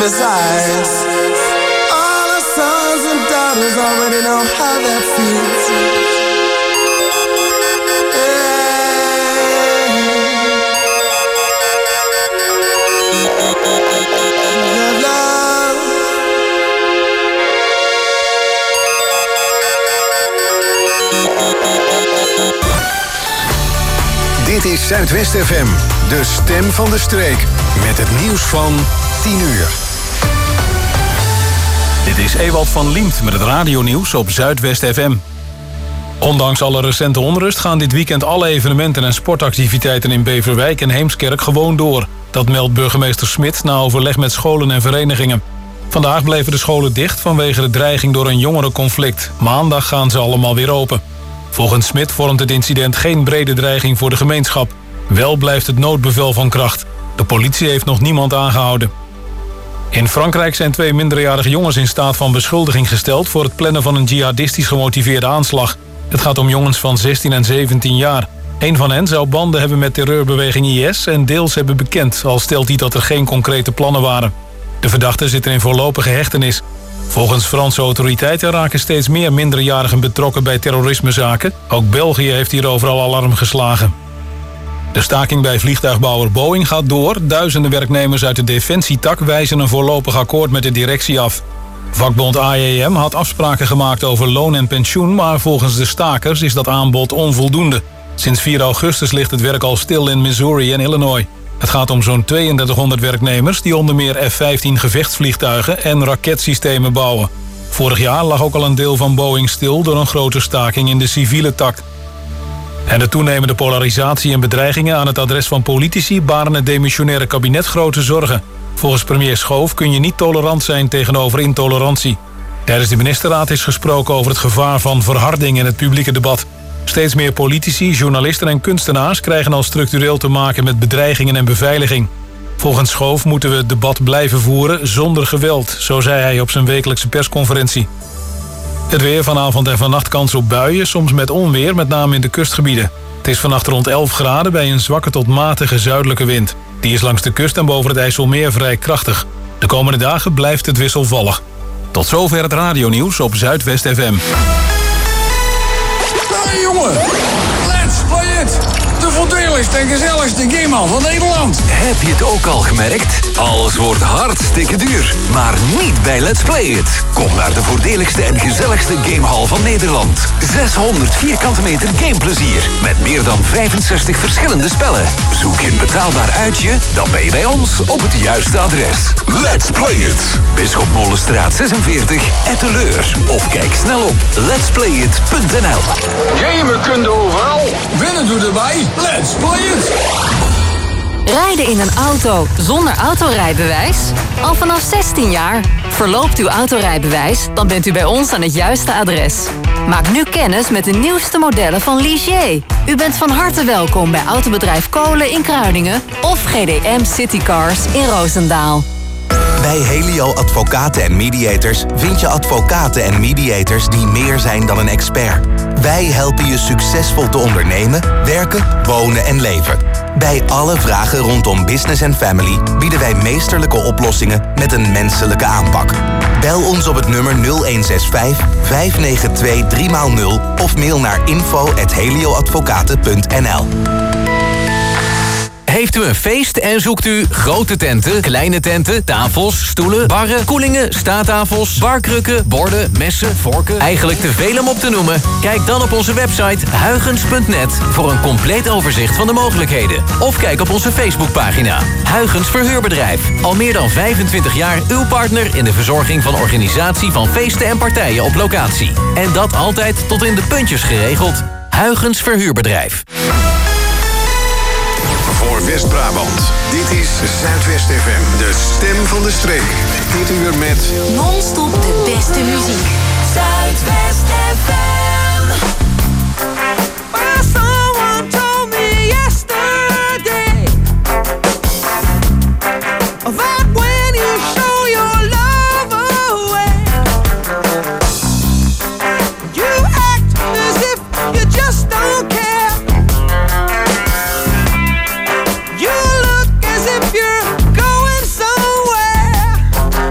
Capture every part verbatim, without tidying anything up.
his eyes. All our sons and daughters already know how that feels. Dit is Zuidwest F M, de stem van de streek. Met het nieuws van tien uur. Dit is Ewald van Liemt met het radionieuws op Zuidwest F M. Ondanks alle recente onrust gaan dit weekend alle evenementen en sportactiviteiten in Beverwijk en Heemskerk gewoon door. Dat meldt burgemeester Smit na overleg met scholen en verenigingen. Vandaag bleven de scholen dicht vanwege de dreiging door een jongerenconflict. Maandag gaan ze allemaal weer open. Volgens Smit vormt het incident geen brede dreiging voor de gemeenschap. Wel blijft het noodbevel van kracht. De politie heeft nog niemand aangehouden. In Frankrijk zijn twee minderjarige jongens in staat van beschuldiging gesteld voor het plannen van een jihadistisch gemotiveerde aanslag. Het gaat om jongens van zestien en zeventien jaar. Een van hen zou banden hebben met terreurbeweging I S en deels hebben bekend, al stelt hij dat er geen concrete plannen waren. De verdachten zitten in voorlopige hechtenis. Volgens Franse autoriteiten raken steeds meer minderjarigen betrokken bij terrorismezaken. Ook België heeft hierover al alarm geslagen. De staking bij vliegtuigbouwer Boeing gaat door. Duizenden werknemers uit de defensietak wijzen een voorlopig akkoord met de directie af. Vakbond A E M had afspraken gemaakt over loon en pensioen, maar volgens de stakers is dat aanbod onvoldoende. Sinds vier augustus ligt het werk al stil in Missouri en Illinois. Het gaat om zo'n tweeëndertighonderd werknemers die onder meer F vijftien gevechtsvliegtuigen en raketsystemen bouwen. Vorig jaar lag ook al een deel van Boeing stil door een grote staking in de civiele tak. En de toenemende polarisatie en bedreigingen aan het adres van politici baren het demissionaire kabinet grote zorgen. Volgens premier Schoof kun je niet tolerant zijn tegenover intolerantie. Tijdens de ministerraad is gesproken over het gevaar van verharding in het publieke debat. Steeds meer politici, journalisten en kunstenaars krijgen al structureel te maken met bedreigingen en beveiliging. Volgens Schoof moeten we het debat blijven voeren zonder geweld, zo zei hij op zijn wekelijkse persconferentie. Het weer vanavond en vannacht kans op buien, soms met onweer, met name in de kustgebieden. Het is vannacht rond elf graden bij een zwakke tot matige zuidelijke wind. Die is langs de kust en boven het IJsselmeer vrij krachtig. De komende dagen blijft het wisselvallig. Tot zover het radionieuws op Zuidwest F M. Hey jongen, let's play it! De voordeligste en gezelligste gamehal van Nederland. Heb je het ook al gemerkt? Alles wordt hartstikke duur, maar niet bij Let's Play It. Kom naar de voordeligste en gezelligste gamehal van Nederland. zeshonderd vierkante meter gameplezier met meer dan vijfenzestig verschillende spellen. Zoek je een betaalbaar uitje, dan ben je bij ons op het juiste adres. Let's Play It. Bisschopmolenstraat zesenveertig, Etteleur. Of kijk snel op letsplayit punt n l. Gamen kun je overal, winnen doe erbij. Let's play it! Rijden in een auto zonder autorijbewijs? Al vanaf zestien jaar. Verloopt uw autorijbewijs, dan bent u bij ons aan het juiste adres. Maak nu kennis met de nieuwste modellen van Ligier. U bent van harte welkom bij Autobedrijf Kolen in Kruiningen of G D M Citycars in Roosendaal. Bij Helio Advocaten en Mediators vind je advocaten en mediators die meer zijn dan een expert. Wij helpen je succesvol te ondernemen, werken, wonen en leven. Bij alle vragen rondom business en family bieden wij meesterlijke oplossingen met een menselijke aanpak. Bel ons op het nummer nul een zes vijf, vijf negen twee, drie nul of mail naar info at helioadvocaten punt n l. Heeft u een feest en zoekt u grote tenten, kleine tenten, tafels, stoelen, barren, koelingen, staattafels, barkrukken, borden, messen, vorken? Eigenlijk te veel om op te noemen? Kijk dan op onze website huygens punt net voor een compleet overzicht van de mogelijkheden. Of kijk op onze Facebookpagina. Huygens Verhuurbedrijf. Al meer dan vijfentwintig jaar uw partner in de verzorging van organisatie van feesten en partijen op locatie. En dat altijd tot in de puntjes geregeld. Huygens Verhuurbedrijf. Voor West-Brabant. Dit is Zuidwest F M, de stem van de streek. Dit uur met Non-stop de beste muziek. Zuidwest F M. Someone told me yesterday that when you show your love away, you act as if you just don't care. You look as if you're going somewhere.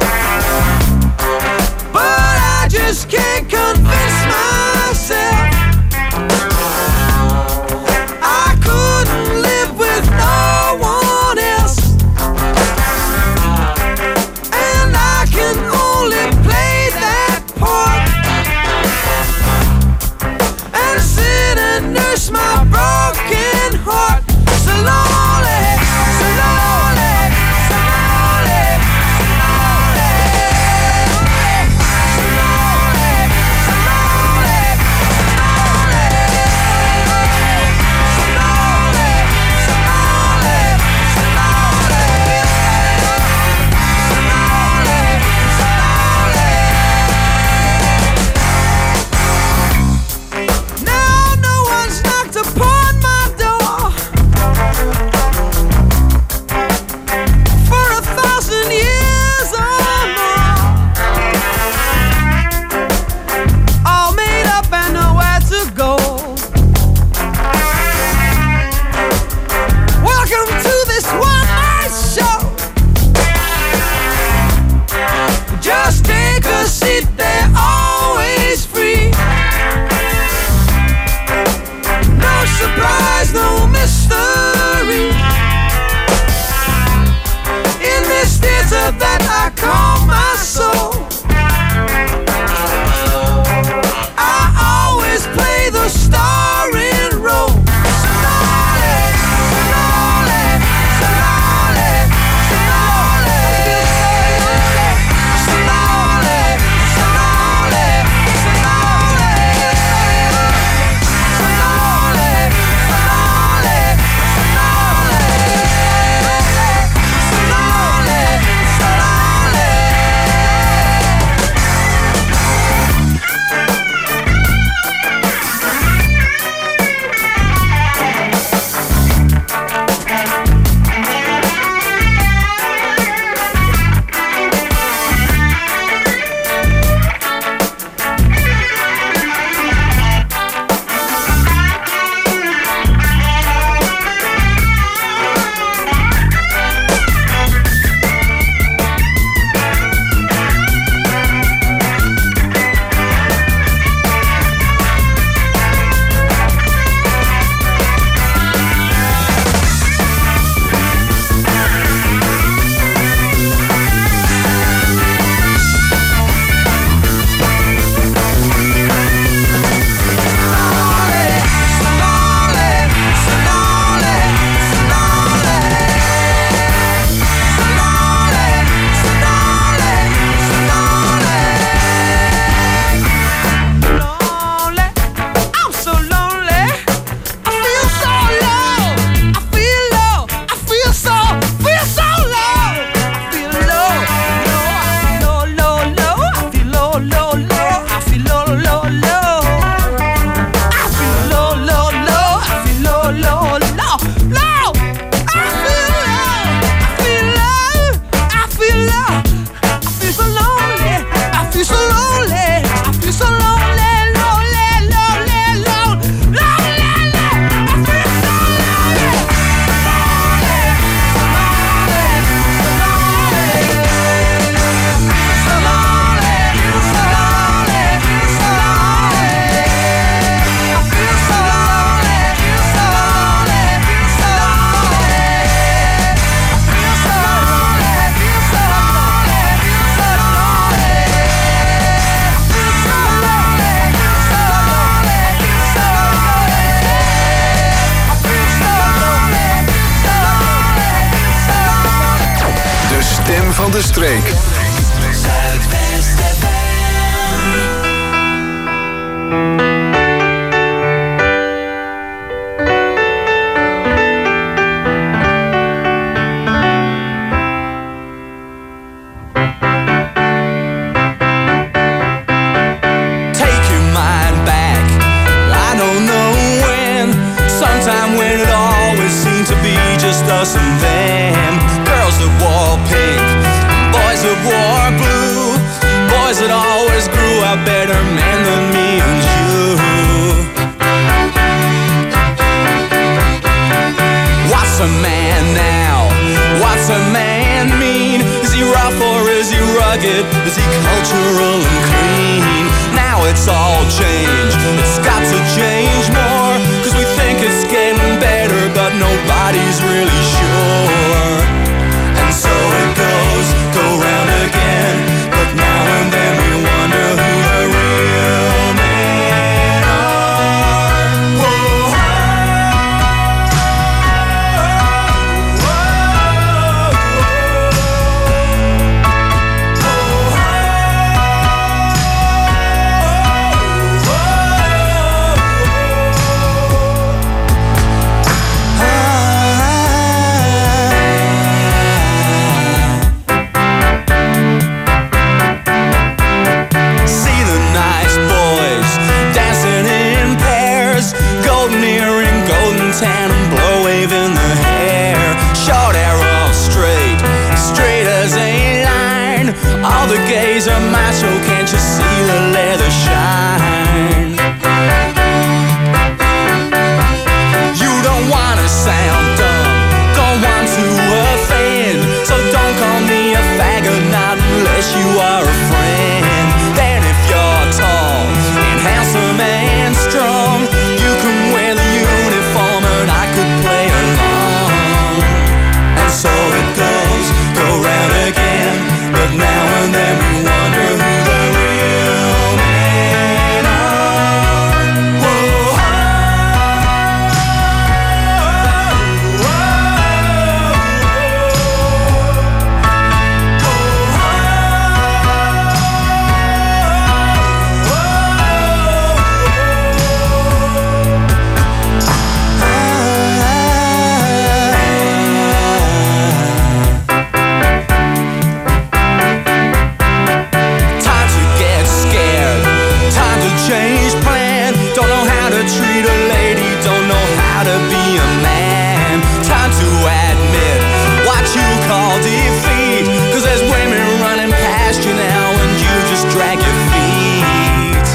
stem van de streek. Us and them, girls that wore pink, boys that wore blue, boys that always grew up better men than me and you. What's a man now? What's a man mean? Is he rough or is he rugged? Is he cultural and clean? Now it's all changed, it's got to change more, cause we think it's getting better, but nobody's really sure. And so it goes, go round again, but now and then we wonder who the real men are. Whoa, tan and blow wave in the hair, short arrow straight, straight as a line. All the gays are macho, can't you see the leather shine? You don't wanna sound dumb, don't want to offend, so don't call me a faggot, not unless you are a friend. Then if you're tall and handsome and strong, you can wear the uniform and I could play along. And so it goes, go round again, but now and then we wonder who the real men are. Whoa, change plan, don't know how to treat a lady, don't know how to be a man. Time to admit what you call defeat, cause there's women running past you now and you just drag your feet.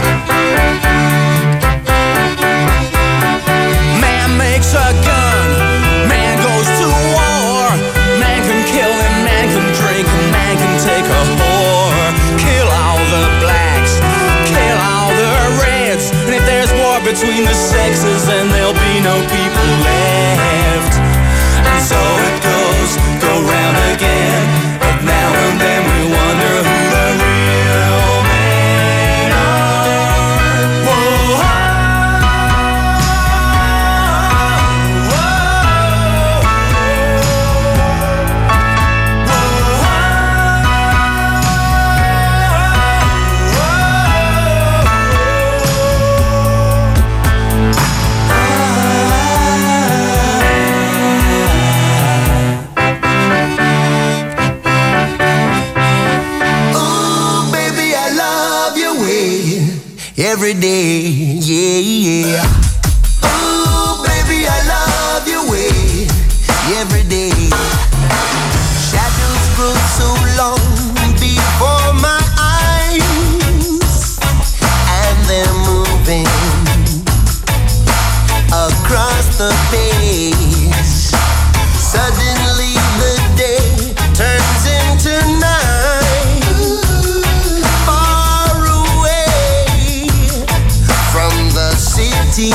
Man makes a gun, man goes to war, man can kill and man can drink and man can take a whore. Kill all the blacks, kill all the reds, and if there's war between the sexes, then there'll be no people left. And so it goes, go round again, but now and then we wonder who the real men are. Whoa, every day, yeah, yeah. Ooh, baby, I love your way every day. Shadows grow so long before my eyes, and they're moving across the page. Suddenly the day turns into night. Far away from the city,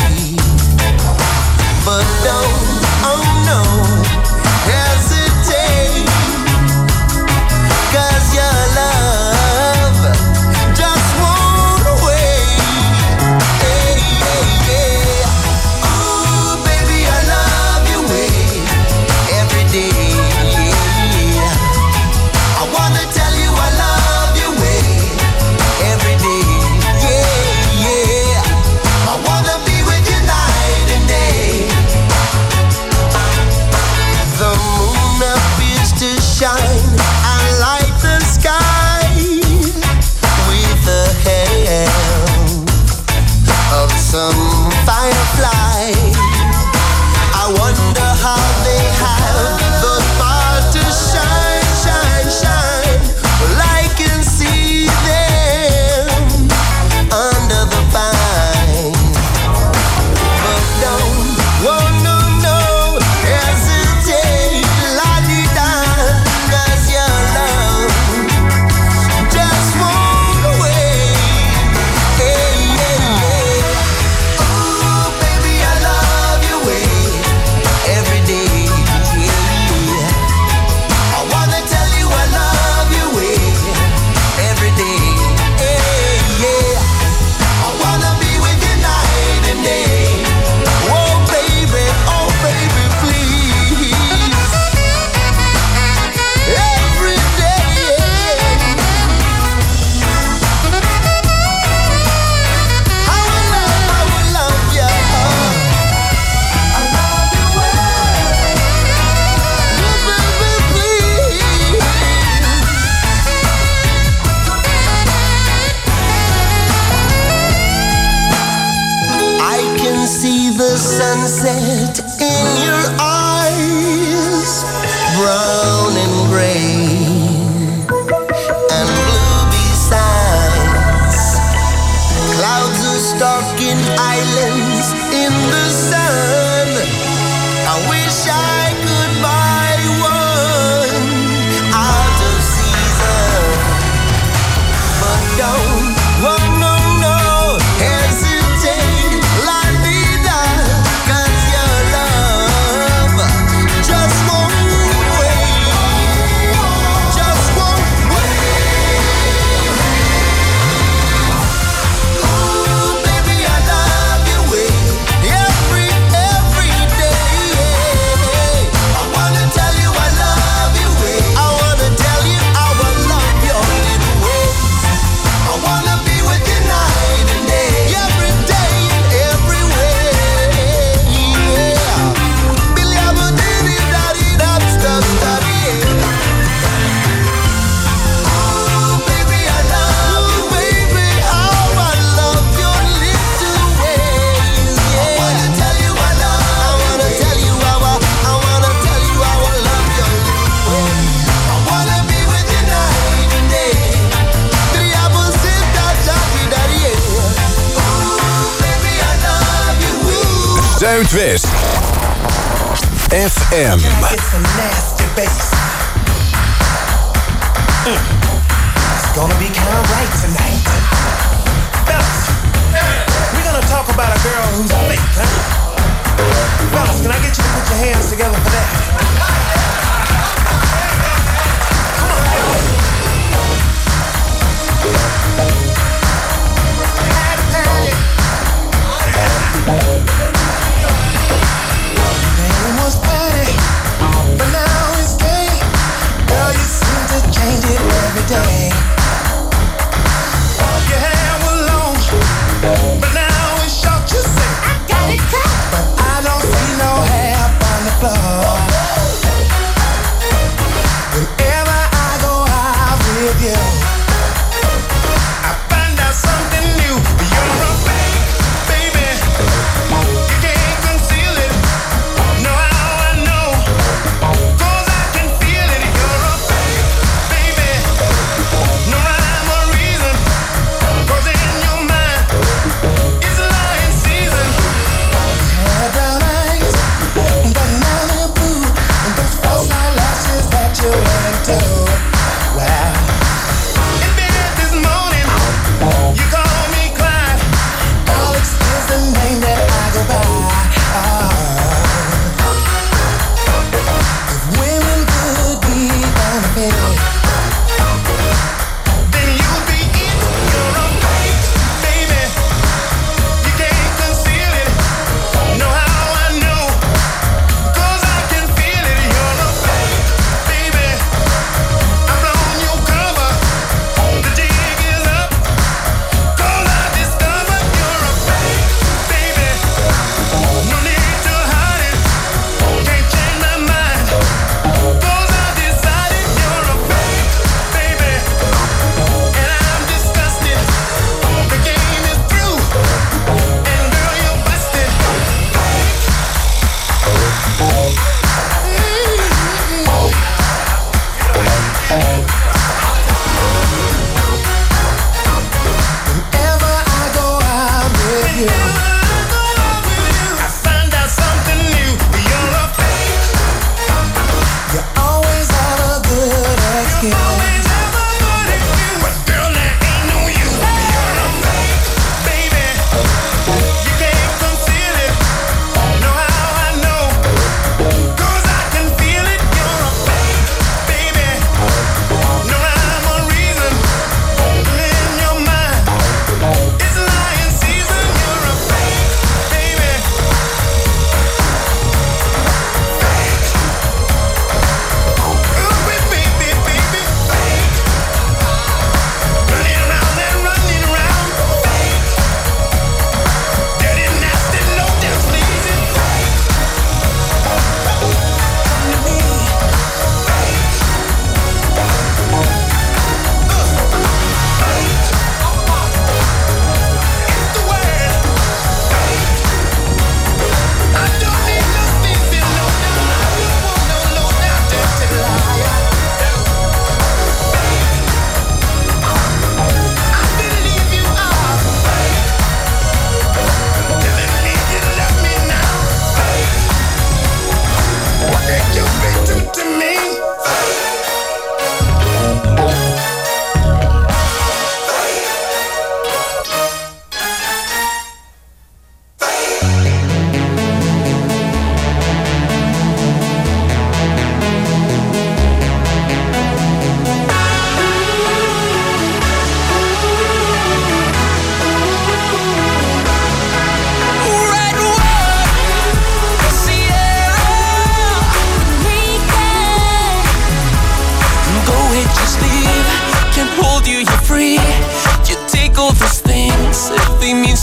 but don't, oh no, hesitate, 'cause your love just won't wait. Hey, hey, yeah. Ooh, baby, I love your way every day, yeah. sunset in your eyes, brown and gray and blue besides. Clouds are stalking islands in the sun. I wish I could buy one out of season, but don't, oh no, no, hesitate, la vida, 'cause your love just won't wait, just won't wait. Ooh, baby, I love your way, every, every day. I wanna tell you I love your way, I wanna tell you how I love your little ways. I wanna be with you night and day, every day and every way. Yeah. Billy, I'm a diddy, daddy, that's the study. Ooh, baby, I love you, baby, how I love your little ways. Yeah. I wanna tell you I love, I wanna tell you how I, I wanna tell you how I love your little ways. I wanna be with you night and day. Diabo senta daddy, daddy, yeah. Ooh, baby, I love you. Ooh. Zuidwest F M. Get some nasty bass. Mm. It's gonna be kind of right tonight. Fellas, we're gonna talk about a girl who's fake, huh? Fellas, can I get you to put your hands together for that? Name was Patty, but now it's gay. Girl, you seem to change it every day. Your hair was long, but now it's short. You say I got it cut, but I don't see no hair on the floor. Whenever I go out with you, I find out something new. You're a fake, baby. You can't conceal it. Know how I know? 'Cause I can feel it. You're a fake, baby. No rhyme or reason. 'Cause in your mind, it's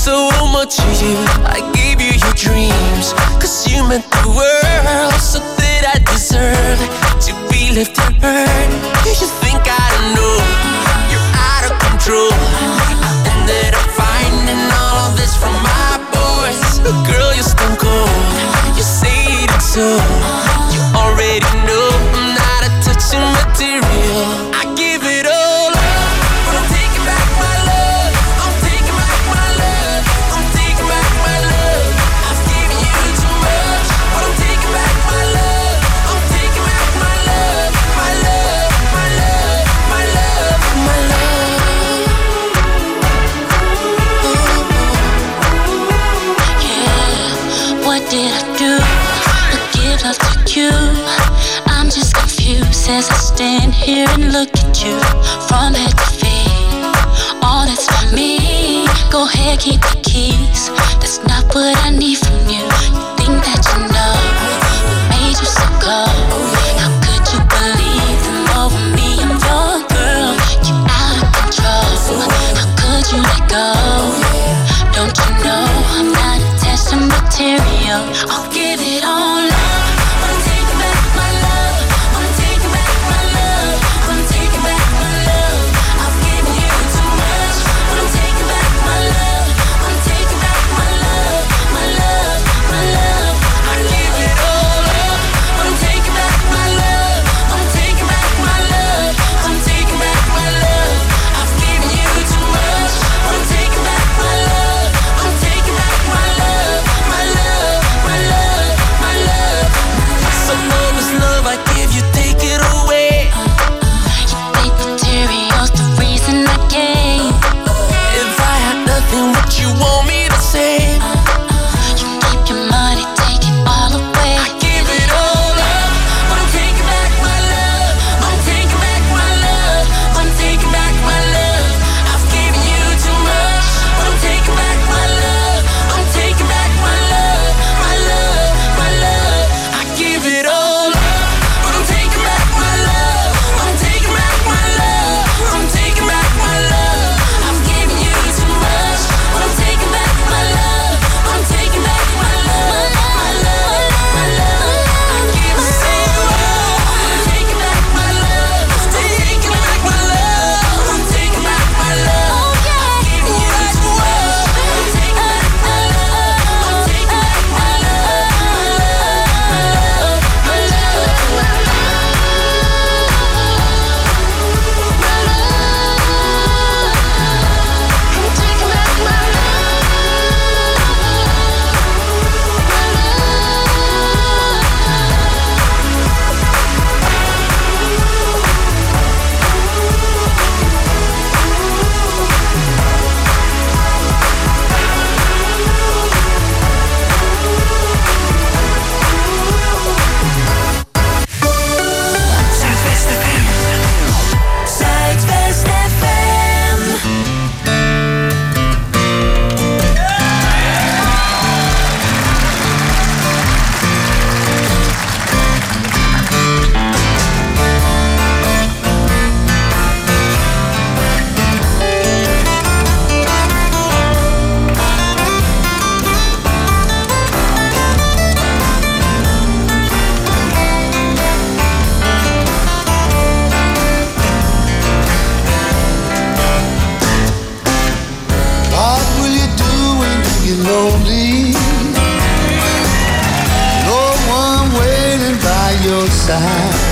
so much of you. I gave you your dreams, cause you meant the world. So that I deserve to be left unheard. You should think I don't know, you're out of control. I ended up finding all of this from my boys. Girl, you're stone cold, you say it so. You already know I'm not a touching material. I give it all up, but I'm taking back my love. I'm taking back my love. I'm taking back my love. I've given you too much, but I'm taking back my love. I'm taking back my love, my love, my love, my love, my love. Yeah, what did I do to give love to you? I'm just confused as I stand here and look at you from head to feet. All that's for me, go ahead, keep the keys. That's not what I need from you. You think that you know what made you so cold? How could you believe them over me? I'm your girl, you out of control. How could you let go? Don't you know I'm not attached to material? I'll give it all up. I'm taking back my love. I'm taking back my love. I'm taking back my love. I've given you too much, but I'm taking back my love. I'm taking back my love, my love, my love. I give it all up, but I'm taking back my love. I'm taking back my love. I'm taking back my love. I've given you too much, but I'm taking back my love. I'm taking back my love, my love, my love, my love. Some of this love I give you, take it away. You think material's the reason I came? If I had nothing, would you want me to say? You keep your money, take it all away. I give it all up, but I'm taking back my love. I'm taking back my love. I'm taking back my love. I've given you too much, but I'm taking back my love. I'm taking back my love, my love, my love. I give it all up, but I'm taking back my love. I'm taking back my love. I'm taking back my love. I've given you too much, but I'm taking back my love. I'm taking back my love, my love, my love. I give it all. I'm taking back my love. I'm taking back my love. I'm taking back my love. I've given you too much. I'm taking back my love. I'm taking back my love, my love, my love, Zuidwest F M. Zuidwest F M. What will you do when you get lonely? No one waiting by your side.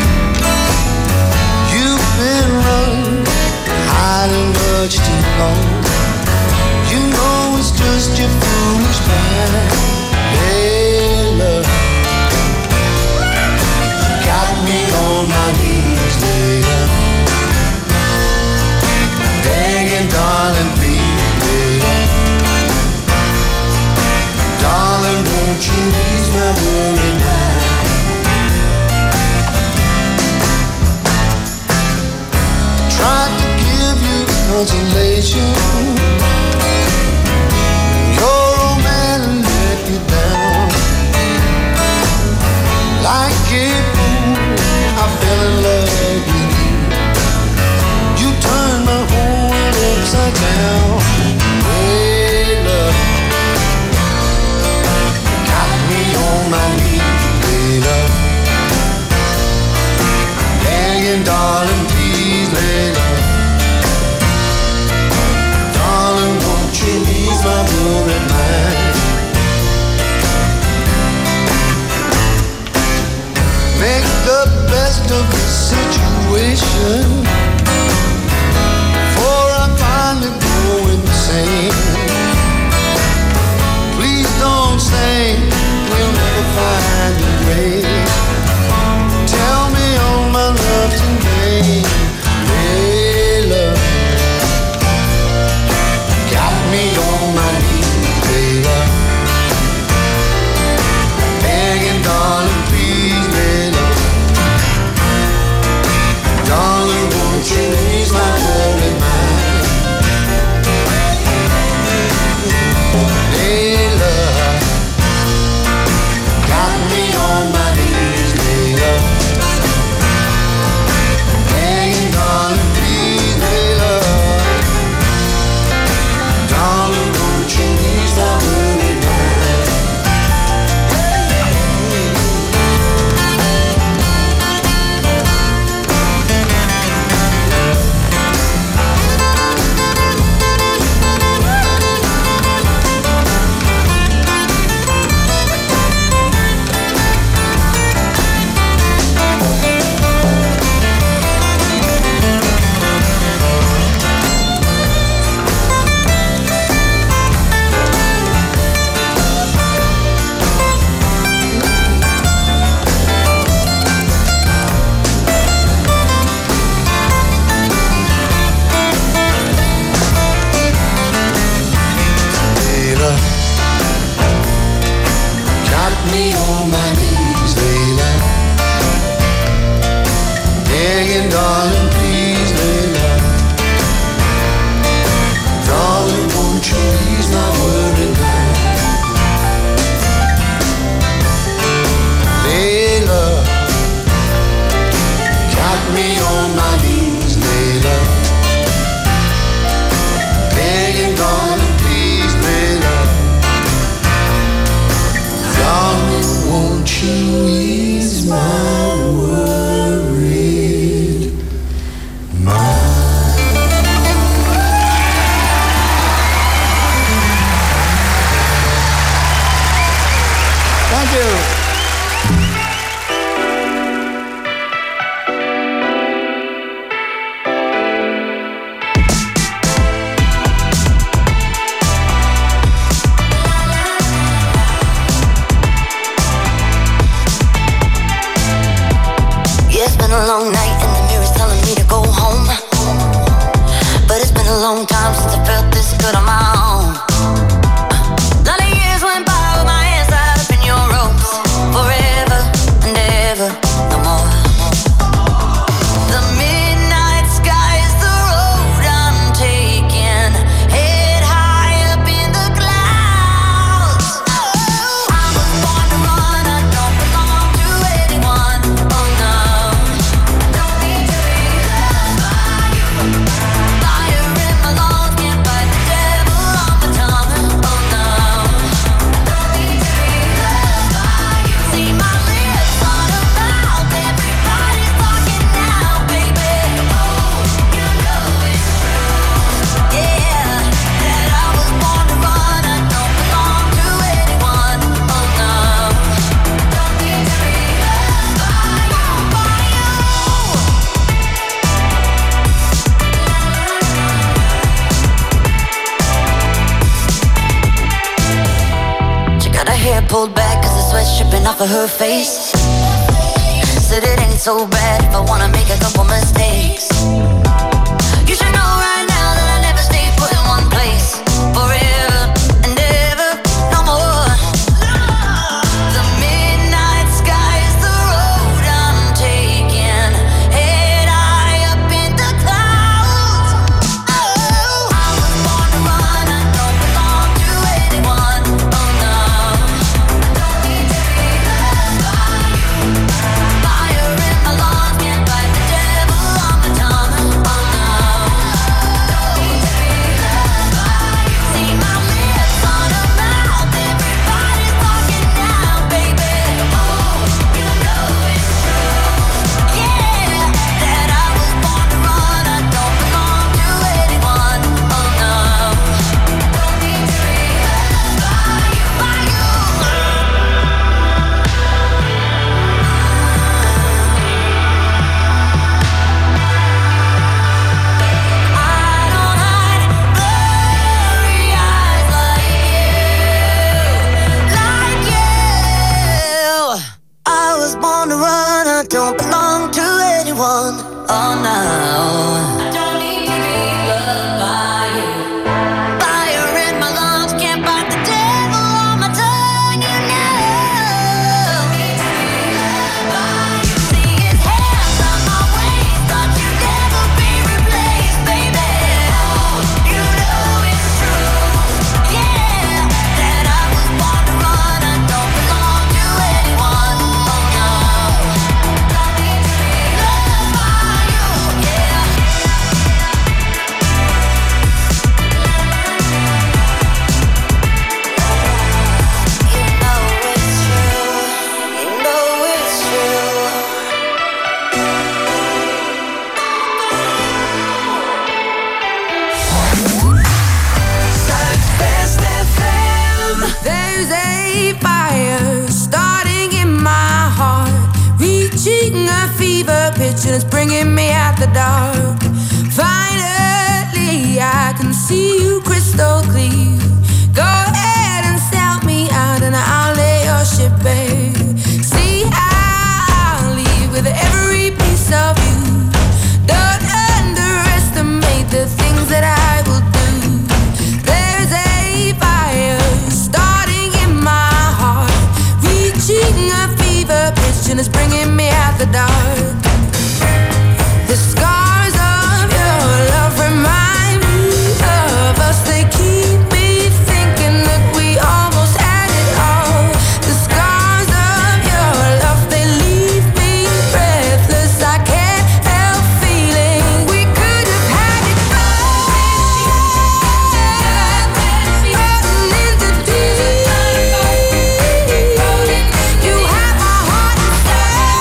You've been running, hiding much too long. You know it's just your foolish mind. Hey, love, you got me on my knees, later, begging, darling, please, later. Darling, won't you ease my worry mind? Tried to give you consolation. Your old man let you down. Like a fool, I fell in love with you. You turned my whole world upside down. Hey, love. worried mind. Make the best of the situation, for I finally go insane. Please don't say we'll never find a way. Tell me all my love's in vain. Hey, love, got me on my knees, baby, begging, darling, please, baby. Darling, won't you ease my worried mind? Hey, love, got me on my knees, baby, begging, darling, please, baby. Darling, won't you ease my worried mind? Got me on my knees, Layla, begging, darling, please, Layla. Darling, won't you ease my worried mind? Layla, got me on my knees, Layla, begging, darling, please, Layla. Darling, won't you ease my worried mind? Thank you. Yeah, it's been a long night and the mirror's telling me to go home. But it's been a long time since I felt this good on my own. Lot of years went by with my hands tied up in your ropes. Forever and ever, no more. The midnight sky is the road I'm taking. Head high up in the clouds. Oh, I was born to run, I don't belong to anyone. Oh no. Don't need to be loved by you. Fire in my lungs, can't fight the devil on my tongue. Oh no. Don't need to be loved by you. See my lips on a mouth, everybody's talking now, baby. Oh, you know it's true. Yeah, that I was born to run, I don't belong to anyone. Oh no. Don't need to be loved by you. She got her hair pulled back cause the sweat's dripping off of her face. Said it ain't so bad if I wanna make a couple mistakes. You should know right now that I never stay put in one place. Forever and ever, no more. The midnight sky is the road I'm taking. Head high up in the clouds. Oh, I was born to run, I don't belong to anyone. Oh no. Don't need to be loved by you. Fire in my lungs, can't fight the devil on my tongue. Oh no. I don't belong to anyone. Oh no, I don't need to be loved by you. Fire in my lungs, can't fight the devil on my tongue. You know, need to be loved by you. See his hands on my waist, thought you'd never be replaced, baby. You know it's true, yeah, that I was born to run. I don't belong to anyone. Oh no, I need to be loved by you, yeah. You know it's true, you know it's true. Best F M. There's a fire starting in my heart, reaching a fever pitch and it's bringing me out the dark. Finally, I can see you crystal clear. Go ahead and sell me out and I'll lay your ship bare. See, I'll leave with every piece of you. Don't underestimate the things that I will do. There's a fire starting in my heart, reaching a fever pitch and it's bringing me out the dark. The scars of your love remind me of us. They keep me thinking that we almost had it all. The scars of your love, they leave me breathless. I can't help feeling we could have had it all. Floating in the deep, you have my heart inside.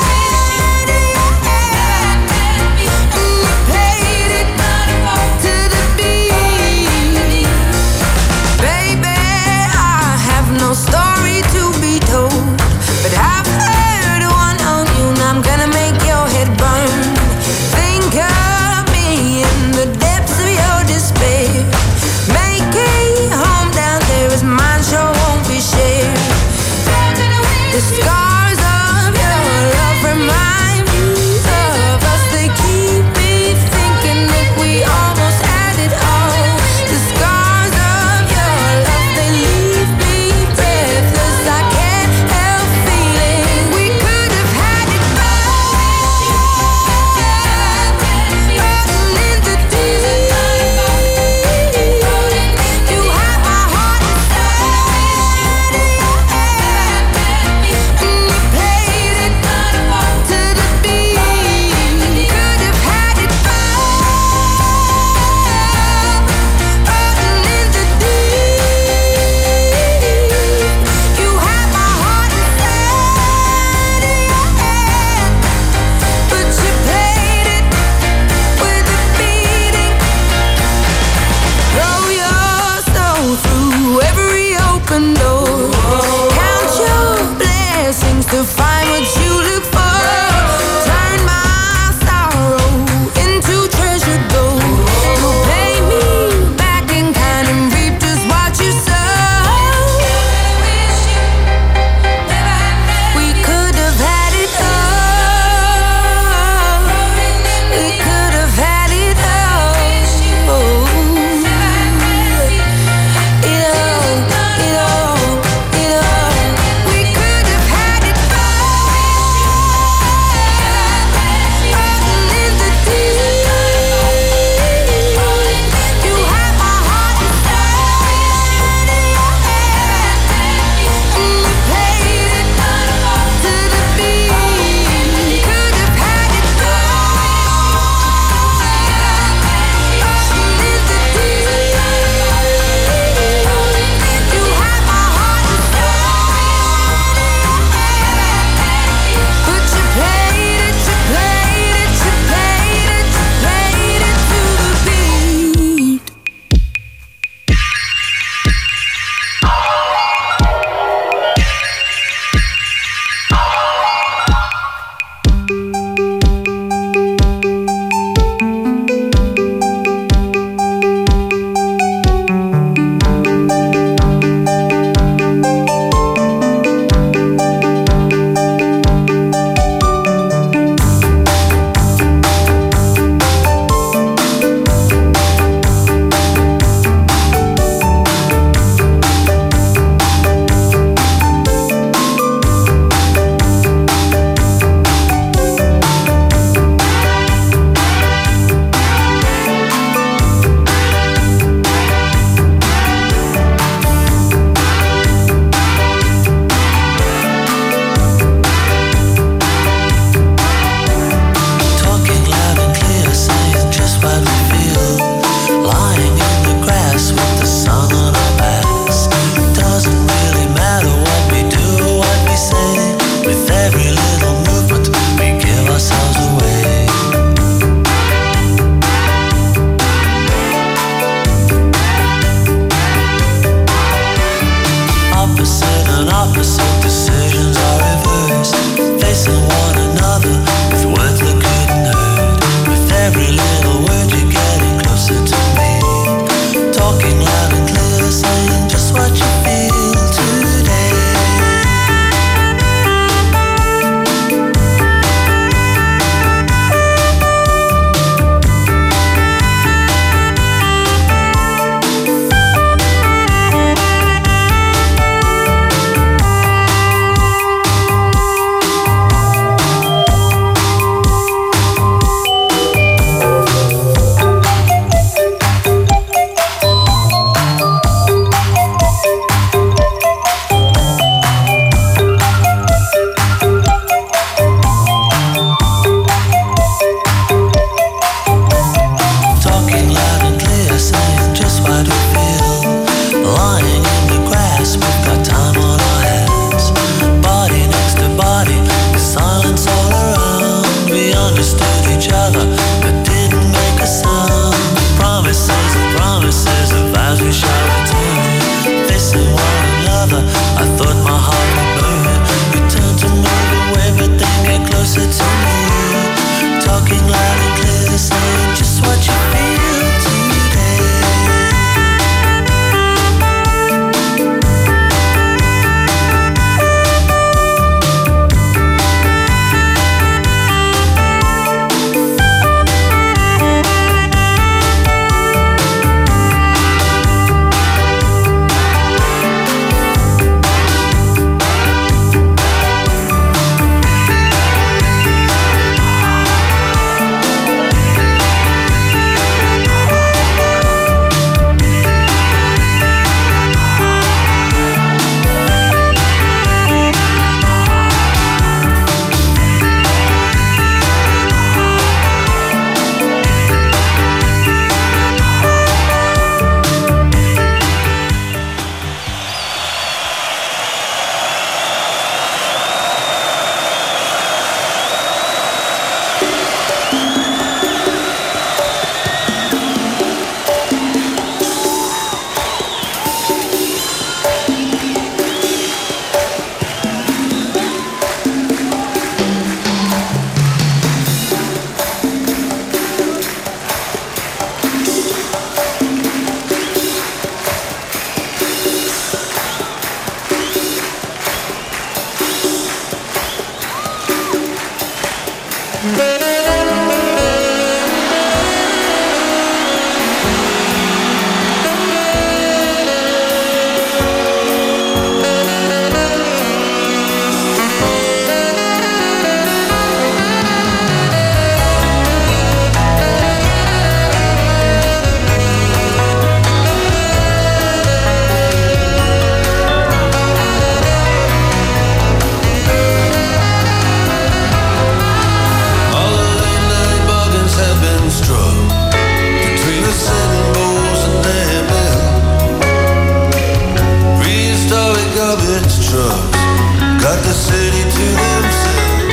city to themselves.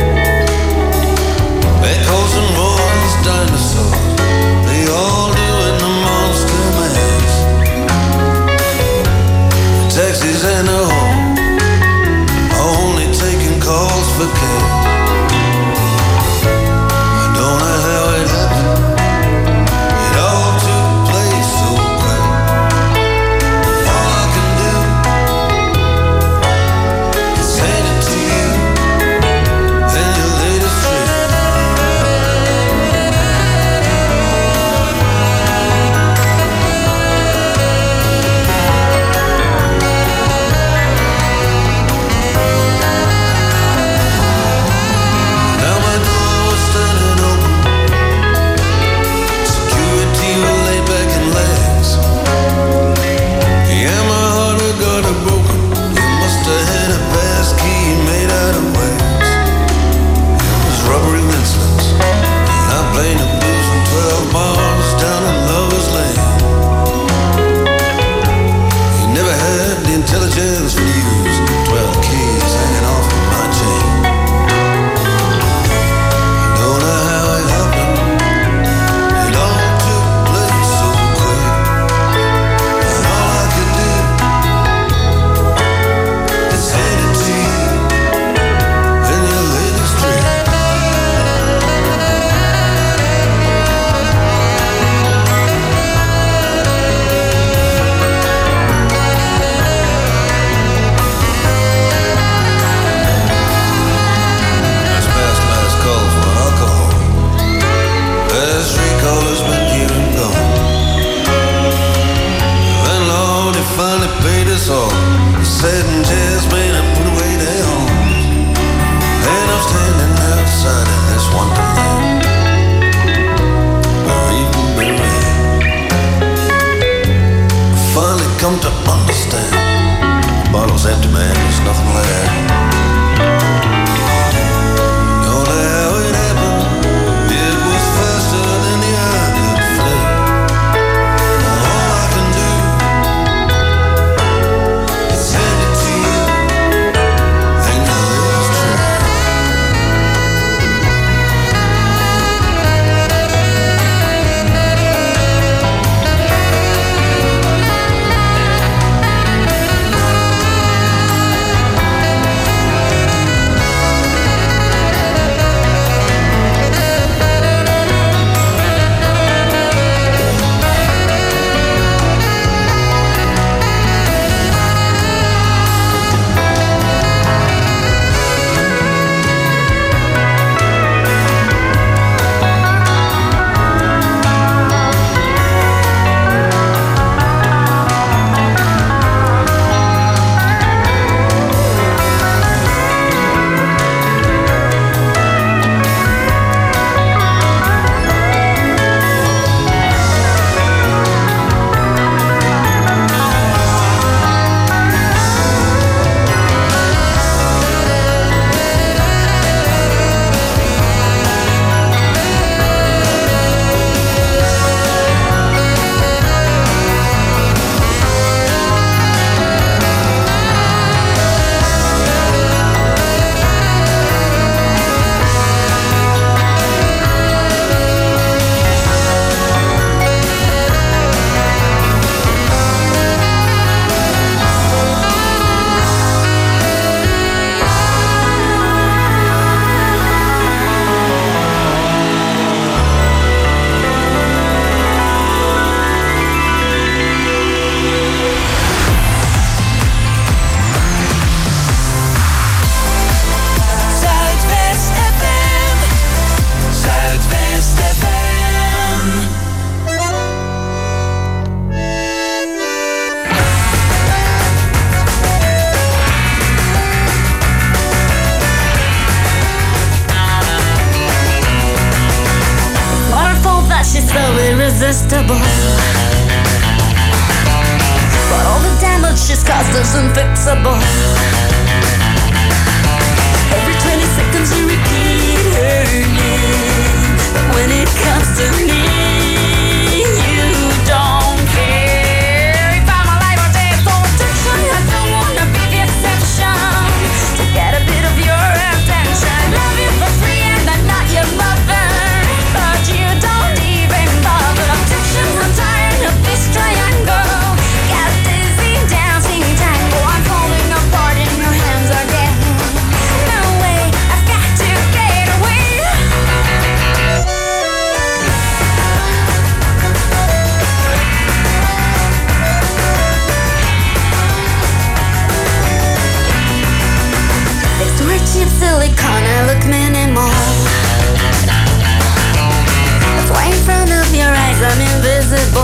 Echoes and roars, dinosaurs, they all doing the monster mash. Taxis and a home, only taking calls for cash. I don't know how it happened. It all took place so quick. All I can do is hand it to you and your latest trick. Now my door was standing open. Security was laid back in legs. Yeah, my heart had got it broken. You must have had a pass key made out of wax. It was rubbery mincelets. And I played the blues from twelve bars down in Lover's Lane. He never had the intelligence for news. Twelve keys hanging off of my chain. Don't know how it happened. It all took place so quick. And all I could do is hand it to you and your latest trick. That's past last call for alcohol. Last three callers been here and gone. Landlord, he finally paid us all. He said and jazz man, I put away their homes. And I'm standing outside of this wonderland, bereaved and bereft. Finally come to understand. The bottle's empty, man, there's nothing left. Don't know how it happened. It was faster than the eye could flick. Now all I can do is hand it to you and your latest trick. Zuidwest F M. Zuidwest F M. Waterfall that she's so irresistible. But all the damage she's caused is unfixable. Every twenty seconds you repeat her name. But when it comes to me, you don't care. If I'm alive or dead, so attention, I don't wanna be the exception. To get a silicone, I look minimal. That's why in front of your eyes I'm invisible.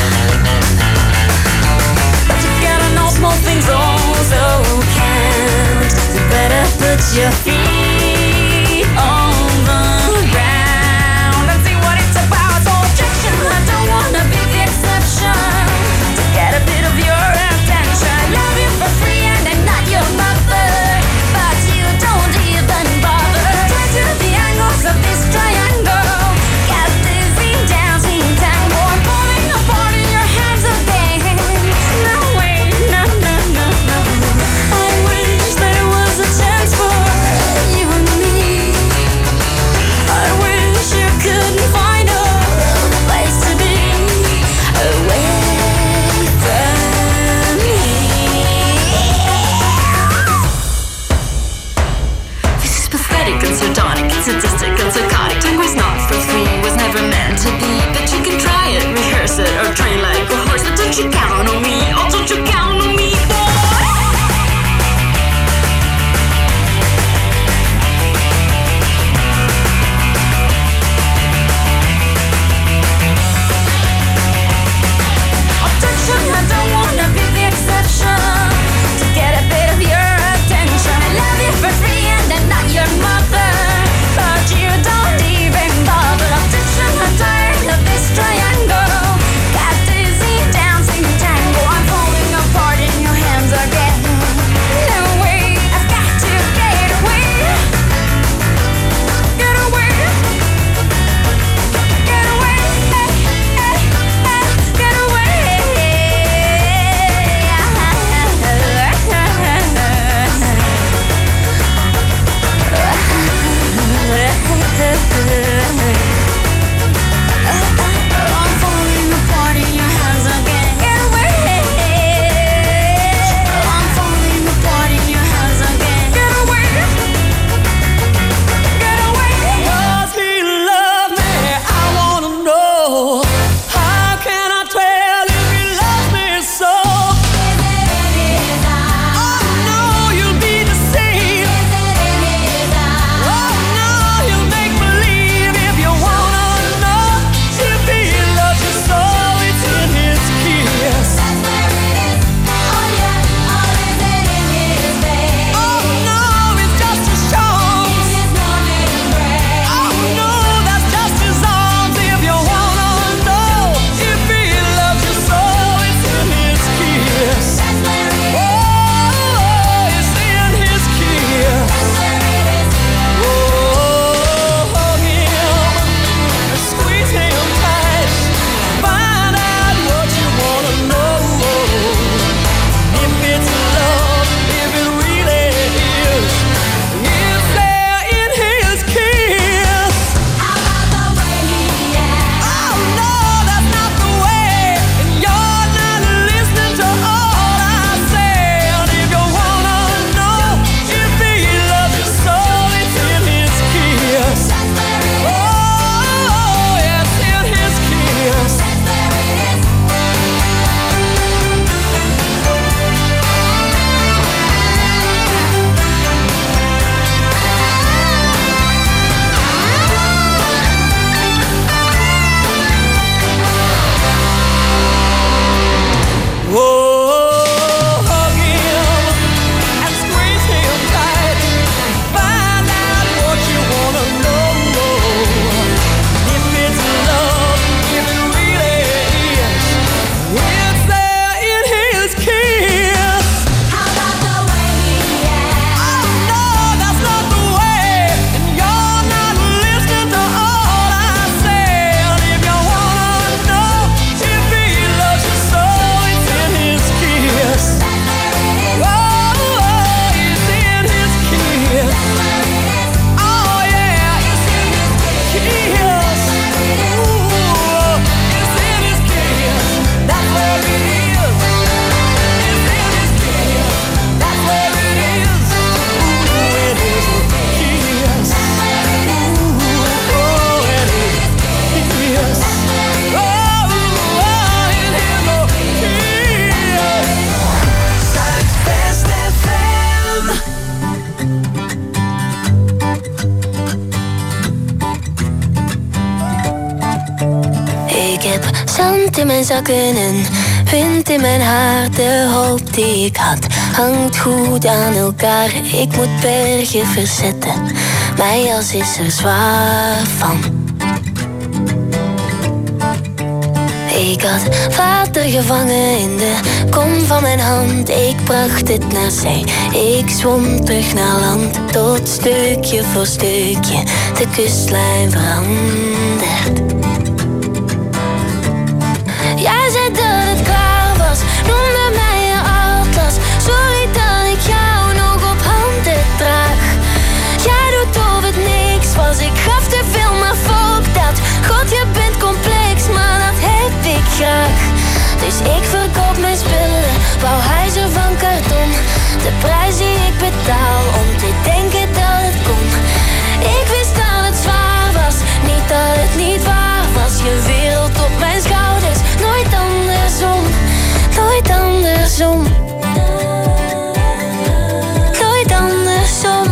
But you gotta know small things also count. You better put your feet on the ground and see what it's about. So objection, I don't wanna be the exception. To get a bit of your attention, love you for free and I'm not your mother, but you don't even bother. Try to the angles of this triangle. Got dizzy dancing tango. I'm falling apart in your hands again. No way, no, no, no, no. I wish there was a chance for Zand in mijn zakken en wind in mijn haar. De hoop die ik had hangt goed aan elkaar. Ik moet bergen verzetten, mijn jas is er zwaar van. Ik had water gevangen in de kom van mijn hand. Ik bracht het naar zee, ik zwom terug naar land. Tot stukje voor stukje de kustlijn verandert. Jij zei dat het klaar was, noemde mij een atlas. Sorry dat ik jou nog op handen draag. Jij doet of het niks was, ik gaf te veel, maar fuck dat. God, je bent complex, maar dat heb ik graag. Dus ik verkoop mijn spullen, bouw huizen van karton. De prijs die ik betaal om te denken dat het kon. Ik wist dat het zwaar was, niet dat het niet waar was. Je wereld op mijn schouders, nooit andersom, nooit andersom. Nooit andersom.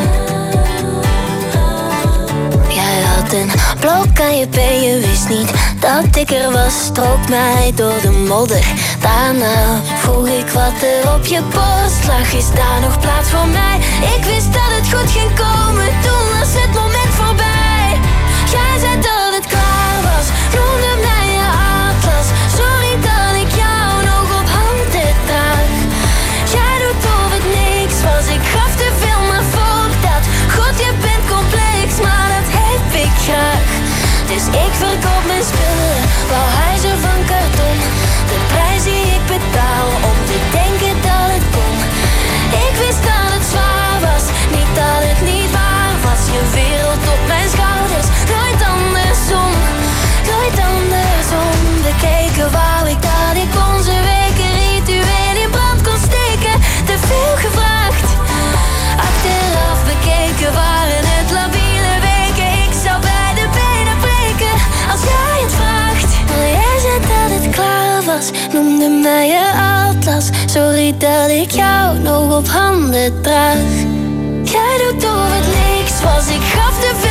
Jij had een blok aan je been, je wist niet dat ik er was. Strook mij door de modder, daarna vroeg ik wat er op je borst lag. Is daar nog plaats voor mij? Ik wist dat het goed ging komen, toen was het moment voorbij. Jij zei dat het klaar was, noemde mij je atlas. Sorry dat ik jou nog op handen draag. Jij doet of het niks was, ik gaf te veel, maar fuck dat. God, je bent complex, maar dat heb ik graag. Dus ik verkoop mijn spullen, bouw huizen van karton. De prijs die ik betaal om te denken dat het kon. Ik wist dat het zwaar was, niet dat het niet waar was. Je wereld op mijn schouders, nooit andersom, nooit andersom. Bekeken wou ik dat ik onze weken ritueel in brand kon steken. Te veel gevraagd, achteraf bekeken waren het labiele weken. Ik zou bij de benen breken als jij het vraagt. Maar jij zei dat het klaar was, noemde mij je atlas. Sorry dat ik jou nog op handen draag. Jij doet of het niks was, ik gaf te veel.